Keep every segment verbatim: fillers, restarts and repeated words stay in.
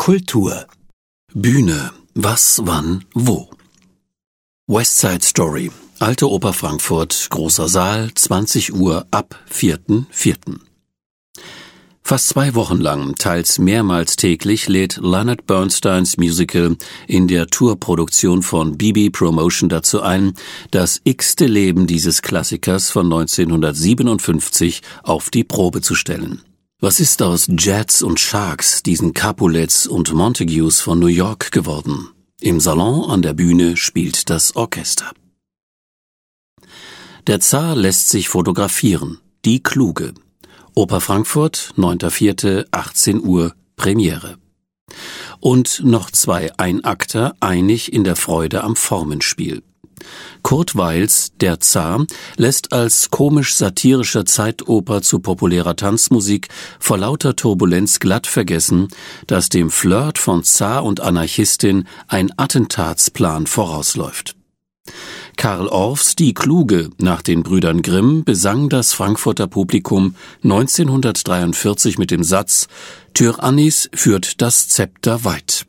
Kultur. Bühne. Was, wann, wo? West Side Story. Alte Oper Frankfurt. Großer Saal. zwanzig Uhr ab vierten vierten Fast zwei Wochen lang, teils mehrmals täglich, lädt Leonard Bernsteins Musical in der Tourproduktion von B B Promotion dazu ein, das x-te Leben dieses Klassikers von neunzehnhundertsiebenundfünfzig auf die Probe zu stellen. Was ist aus Jets und Sharks, diesen Capulets und Montagues von New York geworden? Im Salon an der Bühne spielt das Orchester. Der Zar lässt sich fotografieren. Die Kluge. Oper Frankfurt, neunter vierter achtzehn Uhr, Premiere. Und noch zwei Einakter einig in der Freude am Formenspiel. Kurt Weils Der Zar lässt als komisch-satirischer Zeitoper zu populärer Tanzmusik vor lauter Turbulenz glatt vergessen, dass dem Flirt von Zar und Anarchistin ein Attentatsplan vorausläuft. Karl Orffs Die Kluge nach den Brüdern Grimm besang das Frankfurter Publikum neunzehnhundertdreiundvierzig mit dem Satz »Tyrannis führt das Zepter weit«.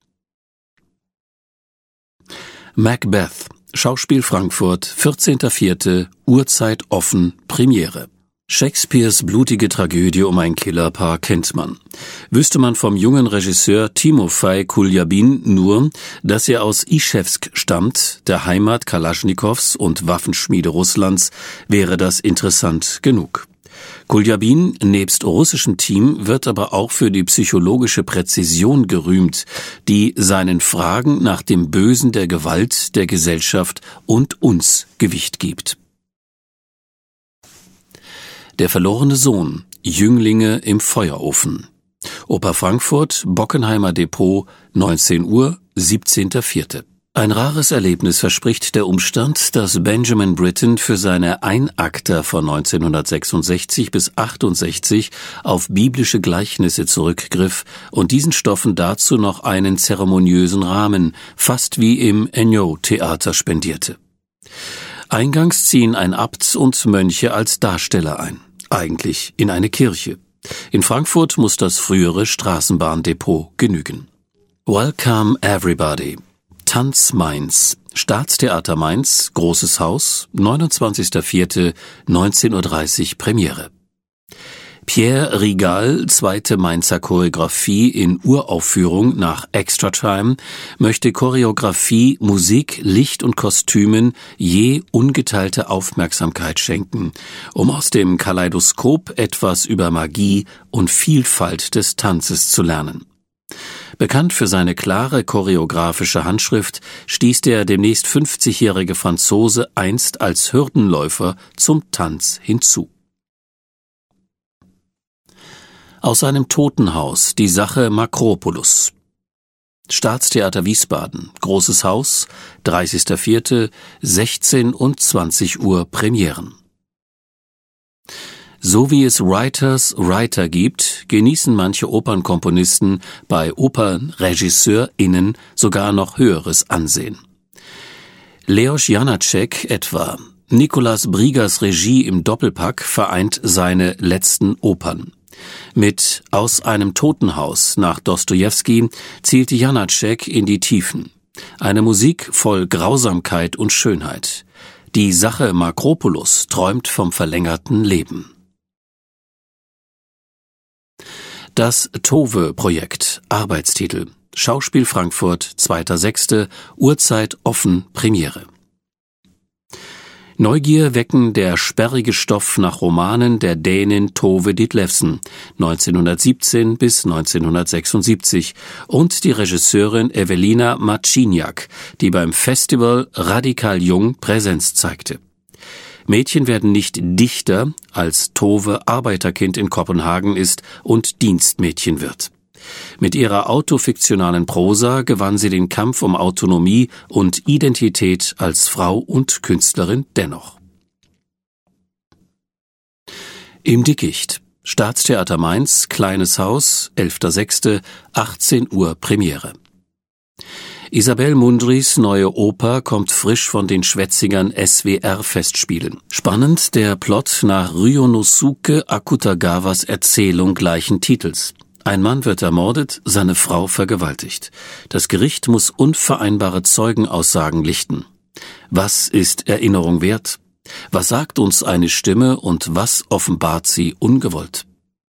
Macbeth, Schauspiel Frankfurt, vierzehnter vierter Uhrzeit offen, Premiere. Shakespeares blutige Tragödie um ein Killerpaar kennt man. Wüsste man vom jungen Regisseur Timofei Kuljabin nur, dass er aus Ischewsk stammt, der Heimat Kalaschnikows und Waffenschmiede Russlands, wäre das interessant genug. Kuljabin nebst russischem Team wird aber auch für die psychologische Präzision gerühmt, die seinen Fragen nach dem Bösen der Gewalt, der Gesellschaft und uns Gewicht gibt. Der verlorene Sohn, Jünglinge im Feuerofen. Oper Frankfurt, Bockenheimer Depot, neunzehn Uhr, siebzehnter vierter Ein rares Erlebnis verspricht der Umstand, dass Benjamin Britten für seine Einakter von neunzehnhundertsechsundsechzig bis achtundsechzig auf biblische Gleichnisse zurückgriff und diesen Stoffen dazu noch einen zeremoniösen Rahmen, fast wie im Ennio-Theater, spendierte. Eingangs ziehen ein Abt und Mönche als Darsteller ein, eigentlich in eine Kirche. In Frankfurt muss das frühere Straßenbahndepot genügen. Welcome Everybody. Tanz Mainz. Staatstheater Mainz, Großes Haus, neunundzwanzigster vierter neunzehn Uhr dreißig, Premiere. Pierre Rigal, zweite Mainzer Choreografie in Uraufführung nach Extra Time, möchte Choreografie, Musik, Licht und Kostümen je ungeteilte Aufmerksamkeit schenken, um aus dem Kaleidoskop etwas über Magie und Vielfalt des Tanzes zu lernen. Bekannt für seine klare choreografische Handschrift stieß der demnächst fünfzigjährige Franzose einst als Hürdenläufer zum Tanz hinzu. Aus seinem Totenhaus, die Sache Makropolis. Staatstheater Wiesbaden, Großes Haus, dreißigster vierter sechzehn und zwanzig Uhr, Premieren. So wie es Writers Writer gibt, genießen manche Opernkomponisten bei OpernregisseurInnen sogar noch höheres Ansehen. Leos Janáček etwa. Nicolas Briegers Regie im Doppelpack vereint seine letzten Opern. Mit Aus einem Totenhaus nach Dostojewski zielte Janáček in die Tiefen. Eine Musik voll Grausamkeit und Schönheit. Die Sache Makropolis träumt vom verlängerten Leben. Das Tove-Projekt, Arbeitstitel. Schauspiel Frankfurt, zweiter sechster Uhrzeit offen, Premiere. Neugier wecken der sperrige Stoff nach Romanen der Dänin Tove Ditlevsen, neunzehnhundertsiebzehn bis neunzehnhundertsechsundsiebzig, und die Regisseurin Evelina Marciniak, die beim Festival Radikal Jung Präsenz zeigte. Mädchen werden nicht Dichter, als Tove Arbeiterkind in Kopenhagen ist und Dienstmädchen wird. Mit ihrer autofiktionalen Prosa gewann sie den Kampf um Autonomie und Identität als Frau und Künstlerin dennoch. Im Dickicht. Staatstheater Mainz, Kleines Haus, elfter sechster achtzehn Uhr, Premiere. Isabel Mundrys neue Oper kommt frisch von den Schwetzingern S W R-Festspielen. Spannend der Plot nach Ryonosuke Akutagawas Erzählung gleichen Titels. Ein Mann wird ermordet, seine Frau vergewaltigt. Das Gericht muss unvereinbare Zeugenaussagen lichten. Was ist Erinnerung wert? Was sagt uns eine Stimme und was offenbart sie ungewollt?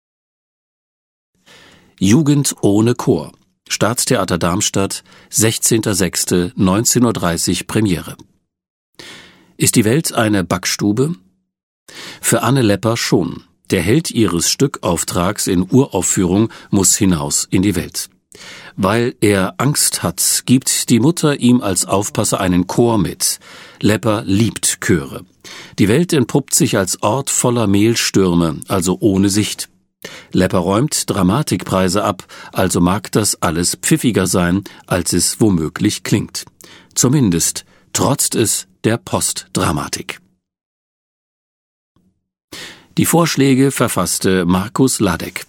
Jugend ohne Chor. Staatstheater Darmstadt, sechzehnter sechster neunzehn Uhr dreißig Premiere. Ist die Welt eine Backstube? Für Anne Lepper schon. Der Held ihres Stückauftrags in Uraufführung muss hinaus in die Welt. Weil er Angst hat, gibt die Mutter ihm als Aufpasser einen Chor mit. Lepper liebt Chöre. Die Welt entpuppt sich als Ort voller Mehlstürme, also ohne Sicht. Lepper räumt Dramatikpreise ab, also mag das alles pfiffiger sein, als es womöglich klingt. Zumindest trotzt es der Postdramatik. Die Vorschläge verfasste Markus Ladek.